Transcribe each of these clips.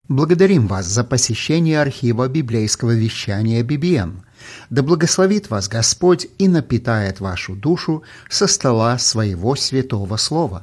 Благодарим вас за посещение архива библейского вещания BBN. Да благословит вас Господь и напитает вашу душу со стола своего святого слова.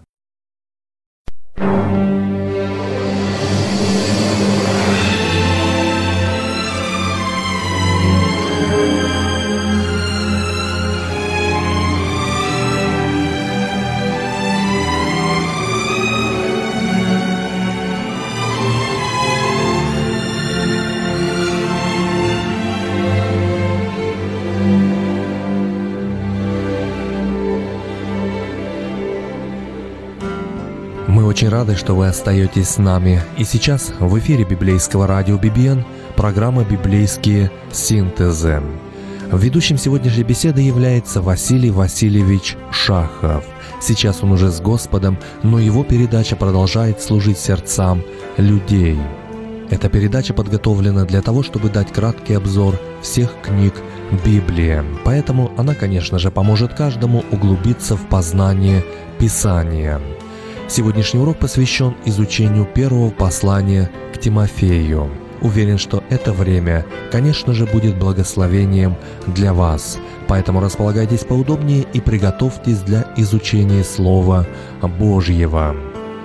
Мы очень рады, что вы остаетесь с нами. И сейчас в эфире библейского радио BBN программа «Библейские синтезы». Ведущим сегодняшней беседы является Василий Васильевич Шахов. Сейчас он уже с Господом, но его передача продолжает служить сердцам людей. Эта передача подготовлена для того, чтобы дать краткий обзор всех книг Библии. Поэтому она, конечно же, поможет каждому углубиться в познание Писания. Сегодняшний урок посвящен изучению первого послания к Тимофею. Уверен, что это время, конечно же, будет благословением для вас. Поэтому располагайтесь поудобнее и приготовьтесь для изучения Слова Божьего.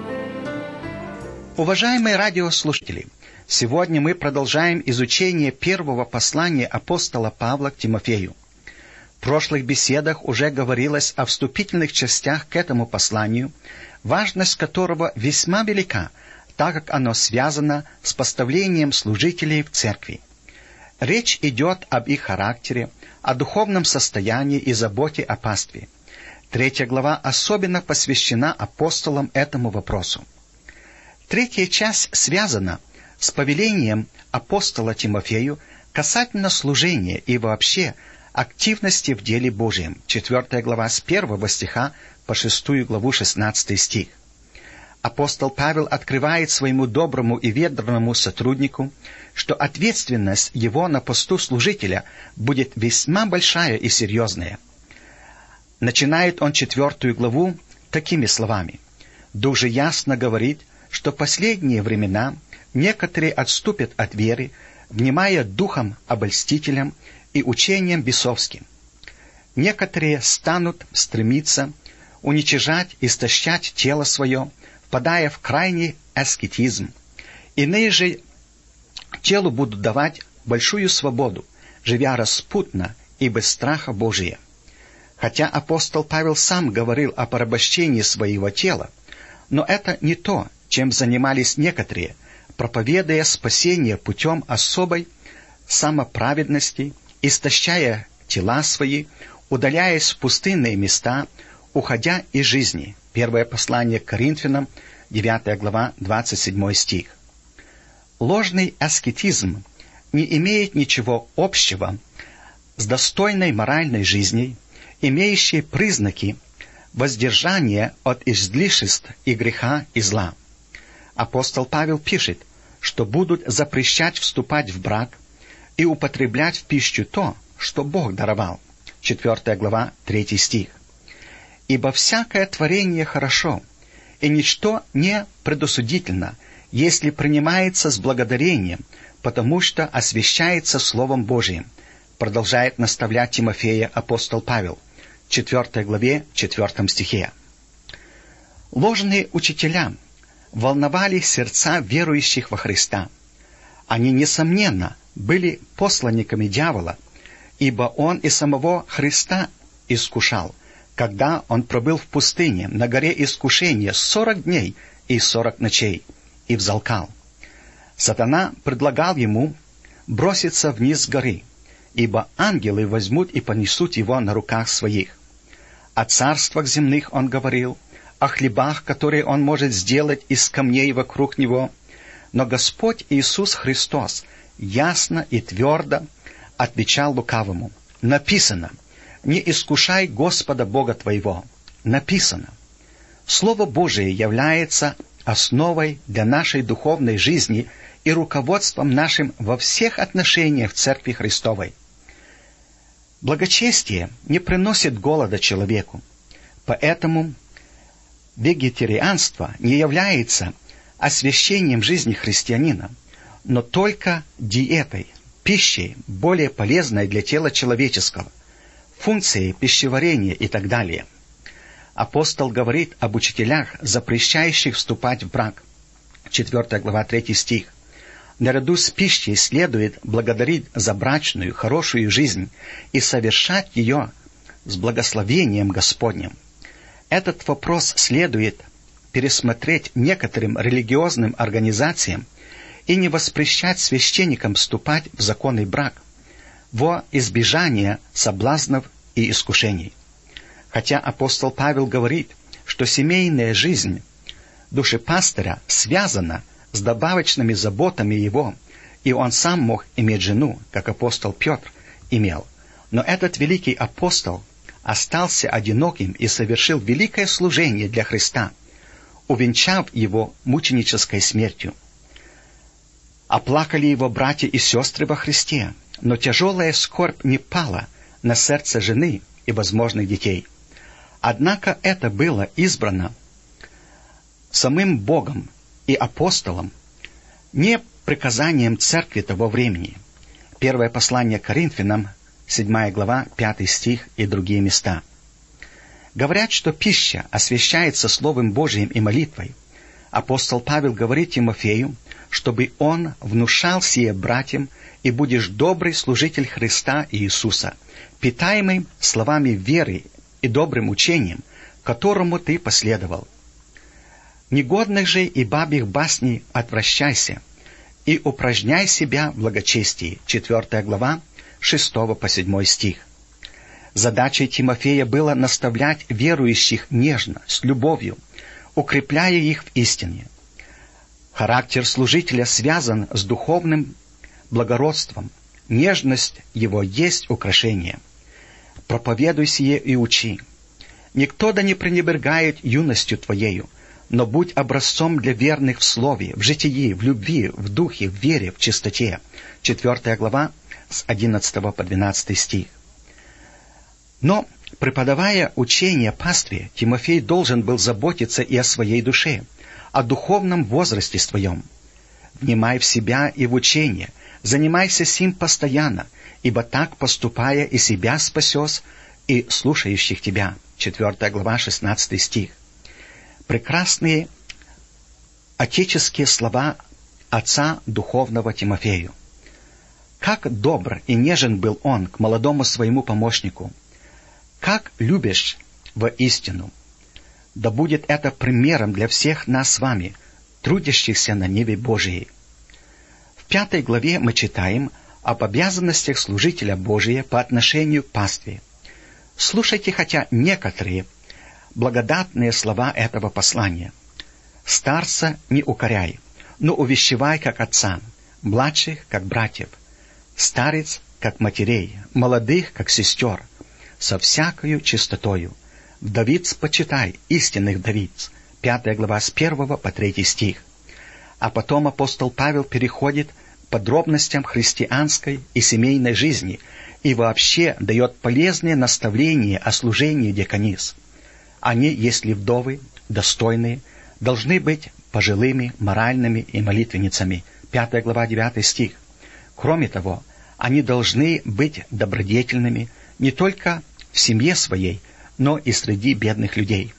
Уважаемые радиослушатели, сегодня мы продолжаем изучение первого послания апостола Павла к Тимофею. В прошлых беседах уже говорилось о вступительных частях к этому посланию, важность которого весьма велика, так как оно связано с поставлением служителей в церкви. Речь идет об их характере, о духовном состоянии и заботе о пастве. 3 глава особенно посвящена апостолам этому вопросу. 3 часть связана с повелением апостола Тимофею касательно служения и вообще активности в деле Божьем. 4 глава с 1 стиха по 6 главу 16 стих. Апостол Павел открывает своему доброму и верному сотруднику, что ответственность его на посту служителя будет весьма большая и серьезная. Начинает он 4 главу такими словами. «Дух же ясно говорит, что в последние времена некоторые отступят от веры, внимая духом обольстителям и учением бесовским. Некоторые станут стремиться уничижать, истощать тело свое, впадая в крайний аскетизм. Иные же телу будут давать большую свободу, живя распутно и без страха Божия». Хотя апостол Павел сам говорил о порабощении своего тела, но это не то, чем занимались некоторые, проповедуя спасение путем особой самоправедности, истощая тела свои, удаляясь в пустынные места, уходя из жизни. Первое послание к Коринфянам, 9 глава, 27 стих. Ложный аскетизм не имеет ничего общего с достойной моральной жизнью, имеющей признаки воздержания от излишеств и греха и зла. Апостол Павел пишет, что будут запрещать вступать в брак и употреблять в пищу то, что Бог даровал. 4 глава, 3 стих. «Ибо всякое творение хорошо, и ничто не предосудительно, если принимается с благодарением, потому что освящается Словом Божиим», продолжает наставлять Тимофея апостол Павел, 4 главе, 4 стихе. Ложные учителя волновали сердца верующих во Христа. Они, несомненно, были посланниками дьявола, ибо он и самого Христа искушал, когда он пробыл в пустыне на горе искушения 40 дней и 40 ночей, и взалкал. Сатана предлагал ему броситься вниз с горы, ибо ангелы возьмут и понесут его на руках своих. О царствах земных он говорил, о хлебах, которые он может сделать из камней вокруг него. Но Господь Иисус Христос ясно и твердо отвечал лукавому: «Написано, не искушай Господа Бога твоего». Написано. Слово Божие является основой для нашей духовной жизни и руководством нашим во всех отношениях в Церкви Христовой. Благочестие не приносит голода человеку, поэтому вегетарианство не является освящением жизни христианина, но только диетой, пищей, более полезной для тела человеческого, функцией пищеварения и так далее. Апостол говорит об учителях, запрещающих вступать в брак. 4 глава, 3 стих. Наряду с пищей следует благодарить за брачную, хорошую жизнь и совершать ее с благословением Господним. Этот вопрос следует пересмотреть некоторым религиозным организациям и не воспрещать священникам вступать в законный брак во избежание соблазнов и искушений. Хотя апостол Павел говорит, что семейная жизнь душепастыря связана с добавочными заботами его, и он сам мог иметь жену, как апостол Петр имел. Но этот великий апостол остался одиноким и совершил великое служение для Христа, увенчав его мученической смертью. Оплакали его братья и сестры во Христе, но тяжелая скорбь не пала на сердце жены и возможных детей. Однако это было избрано самим Богом и апостолом, не приказанием церкви того времени. Первое послание к Коринфянам, 7 глава, 5 стих и другие места. Говорят, что пища освящается Словом Божиим и молитвой. Апостол Павел говорит Тимофею, чтобы он внушал сие братьям, и будешь добрый служитель Христа Иисуса, питаемый словами веры и добрым учением, которому ты последовал. Негодных же и бабьих басней отвращайся, и упражняй себя в благочестии. 4 глава, 6 по 7 стих. Задачей Тимофея было наставлять верующих нежно, с любовью, укрепляя их в истине. Характер служителя связан с духовным благородством. Нежность его есть украшение. Проповедуй сие и учи. Никто да не пренебрегает юностью твоею, но будь образцом для верных в слове, в житии, в любви, в духе, в вере, в чистоте. 4 глава, с 11 по 12 стих. Но, преподавая учение пастве, Тимофей должен был заботиться и о своей душе, о духовном возрасте своем. Внимай в себя и в учение, занимайся сим постоянно, ибо так, поступая, и себя спасешь, и слушающих тебя. 4 глава, 16 стих. Прекрасные отеческие слова отца духовного Тимофею. Как добр и нежен был он к молодому своему помощнику. Как любишь воистину. Да будет это примером для всех нас с вами, трудящихся на ниве Божией. В 5 главе мы читаем об обязанностях служителя Божия по отношению к пастве. Слушайте хотя некоторые благодатные слова этого послания. «Старца не укоряй, но увещевай, как отца, младших, как братьев, старец, как матерей, молодых, как сестер, со всякою чистотою. Вдовиц почитай, истинных вдовиц». 5 глава с 1 по 3 стих. А потом апостол Павел переходит к подробностям христианской и семейной жизни и вообще дает полезные наставления о служении диаконис. Они, если вдовы, достойные, должны быть пожилыми, моральными и молитвенницами. 5 глава, 9 стих. Кроме того, они должны быть добродетельными не только в семье своей, но и среди бедных людей.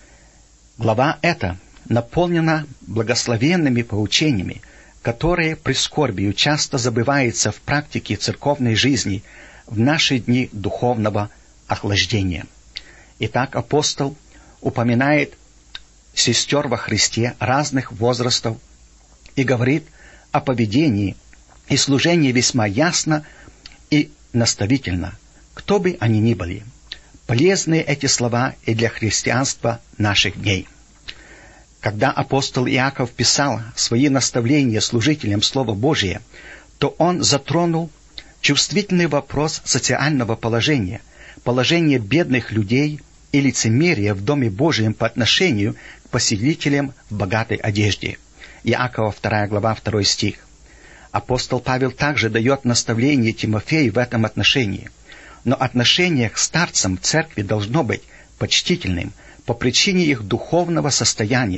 Глава эта наполнена благословенными поучениями, которые прискорбию часто забываются в практике церковной жизни в наши дни духовного охлаждения. Итак, апостол упоминает сестер во Христе разных возрастов и говорит о поведении и служении весьма ясно и наставительно, кто бы они ни были. Полезны эти слова и для христианства наших дней. Когда апостол Иаков писал свои наставления служителям Слова Божия, то он затронул чувствительный вопрос социального положения, положения бедных людей и лицемерия в Доме Божьем по отношению к посетителям в богатой одежде. Иакова 2 глава 2 стих. Апостол Павел также дает наставление Тимофею в этом отношении. Но отношение к старцам в церкви должно быть почтительным по причине их духовного состояния,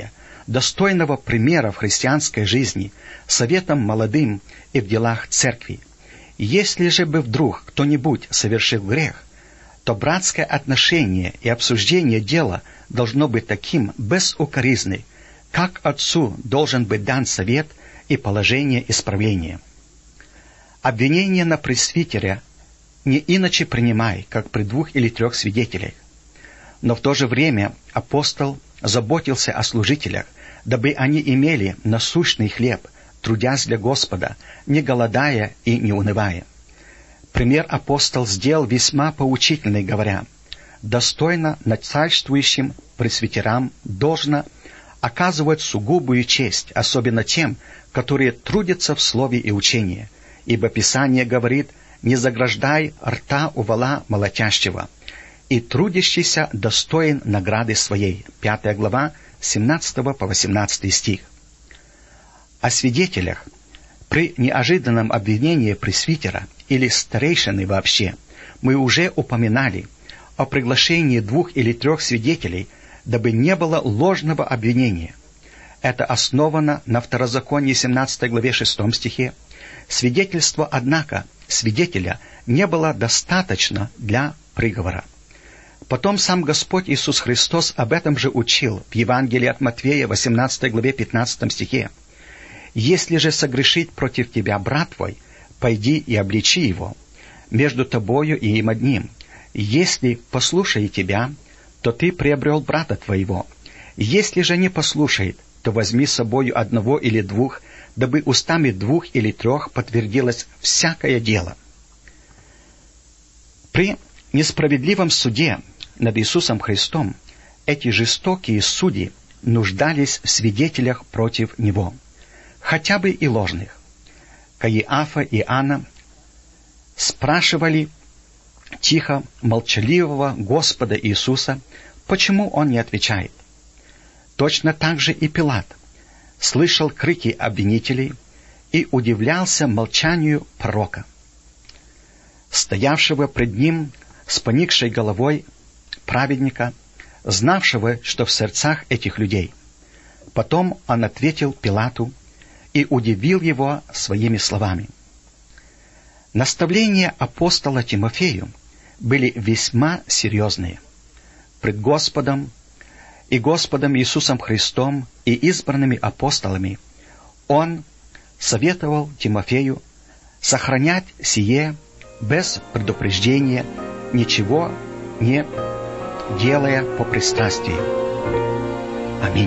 достойного примера в христианской жизни, советом молодым и в делах церкви. Если же бы вдруг кто-нибудь совершил грех, то братское отношение и обсуждение дела должно быть таким безукоризной, как отцу должен быть дан совет и положение исправления. Обвинение на пресвитеря не иначе принимай, как при 2 или 3 свидетелях. Но в то же время апостол заботился о служителях, дабы они имели насущный хлеб, трудясь для Господа, не голодая и не унывая. Пример апостол сделал весьма поучительный, говоря: «Достойно начальствующим пресвитерам должно оказывать сугубую честь, особенно тем, которые трудятся в слове и учении, ибо Писание говорит: не заграждай рта у вола молотящего, и трудящийся достоин награды своей». 5 глава, 17 по 18 стих. О свидетелях при неожиданном обвинении пресвитера или старейшины вообще мы уже упоминали о приглашении 2 или 3 свидетелей, дабы не было ложного обвинения. Это основано на Второзаконии 17 главе 6 стихе. Свидетельство, однако, свидетеля не было достаточно для приговора. Потом сам Господь Иисус Христос об этом же учил в Евангелии от Матфея, 18 главе 15 стихе. «Если же согрешит против тебя брат твой, пойди и обличи его между тобою и им одним. Если послушает тебя, то ты приобрел брата твоего. Если же не послушает, то возьми с собою 1 или 2, дабы устами 2 или 3 подтвердилось всякое дело». При несправедливом суде над Иисусом Христом эти жестокие судьи нуждались в свидетелях против Него, хотя бы и ложных. Каиафа и Анна спрашивали тихо молчаливого Господа Иисуса, почему Он не отвечает. Точно так же и Пилат слышал крики обвинителей и удивлялся молчанию пророка, стоявшего пред ним с поникшей головой праведника, знавшего, что в сердцах этих людей. Потом он ответил Пилату и удивил его своими словами. Наставления апостола Тимофею были весьма серьезные. Пред Господом и Господом Иисусом Христом и избранными апостолами он советовал Тимофею сохранять сие без предупреждения, ничего не делая по пристрастию. Аминь.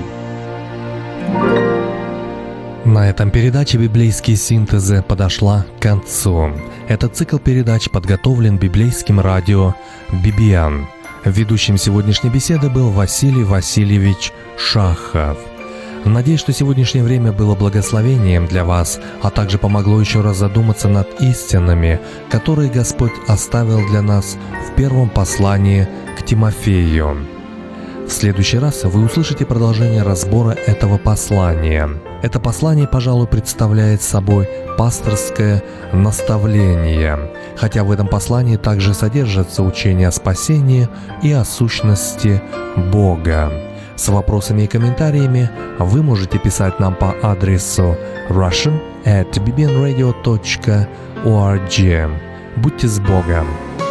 На этом передача «Библейские синтезы» подошла к концу. Этот цикл передач подготовлен библейским радио BBN. Ведущим сегодняшней беседы был Василий Васильевич Шахов. Надеюсь, что сегодняшнее время было благословением для вас, а также помогло еще раз задуматься над истинами, которые Господь оставил для нас в первом послании к Тимофею. В следующий раз вы услышите продолжение разбора этого послания. Это послание, пожалуй, представляет собой пасторское наставление, хотя в этом послании также содержатся учения о спасении и о сущности Бога. С вопросами и комментариями вы можете писать нам по адресу russian@bbnradio.org. Будьте с Богом!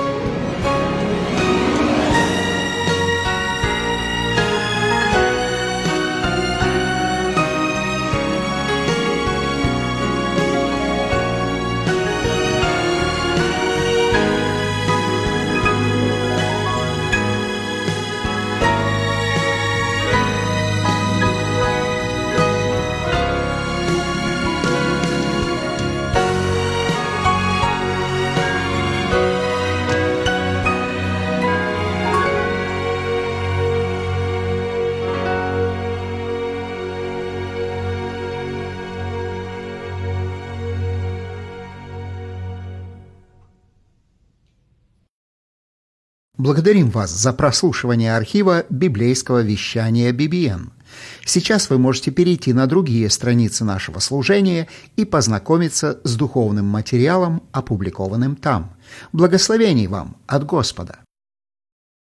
Благодарим вас за прослушивание архива библейского вещания BBN. Сейчас вы можете перейти на другие страницы нашего служения и познакомиться с духовным материалом, опубликованным там. Благословений вам от Господа!